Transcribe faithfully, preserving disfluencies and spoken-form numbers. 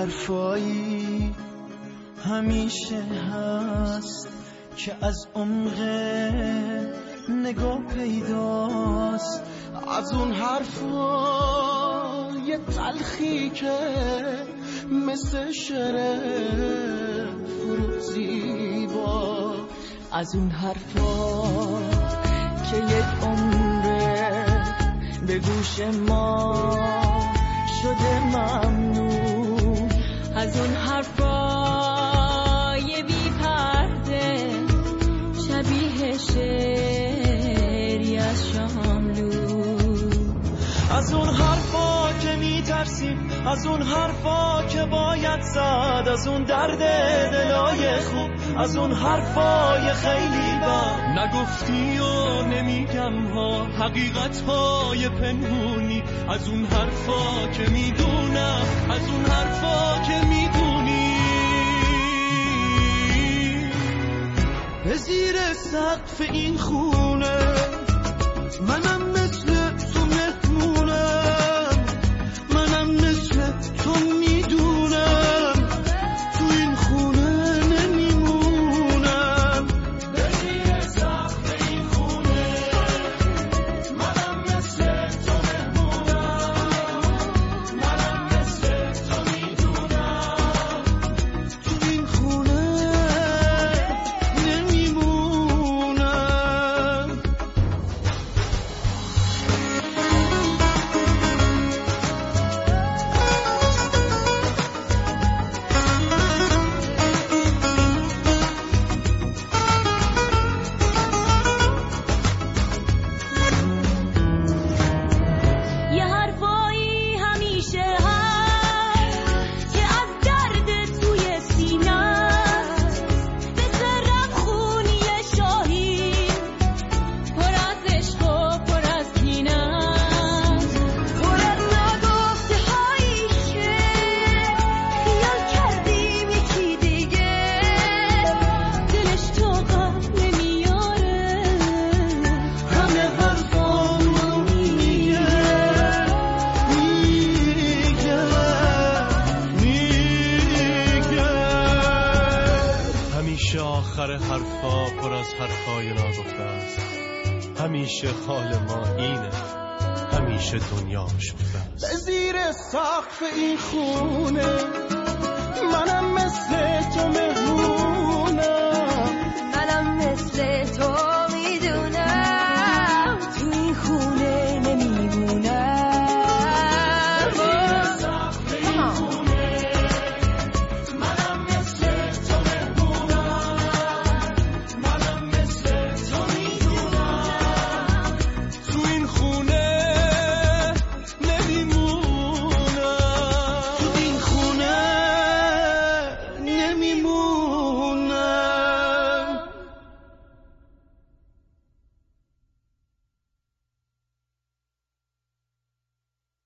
حرفایی همیشه هست که از عمق نگاه پیداست، از اون حرفای تلخی که مثل شعر فرو زیبا، از اون حرفا که یک عمره به گوش ما شده ممنون، از اون حرفای بی پرده شبیه شعری از شاملو، از اون حرفا که میترسیم، از اون حرفا که باید زد، از اون درد دلای خوب، از اون حرفای خیلی بد نگفتی و نمیگم ها، حقیقت های پنهونی، از اون حرفا که میدونم، از اون حرفا که میدونی. به زیر سقف این خونه منم مثل تو مهمونم، منم مثل تو میدونم تو این خونه نمیمونم. به زیر سقف این خونه منم مثل تو مهمونم، منم مثل تو میدونم تو این خونه نمیمونم. یه حرفایی همیشه هست که از درد توی سینه‌ست، مثل رمخونی شاهین پر از عشق و پر از کینه‌ست، پر از نگفته هایی که خیال کردیم یکی دیگه دلش طاقت نمیاره، همه حرفامو میگه میگه میگه. همیشه آخر حرفا پر از حرفای ناگفته است، همیشه حال ما اینه، همیشه دنیا شده است. به زیر سقف این خونه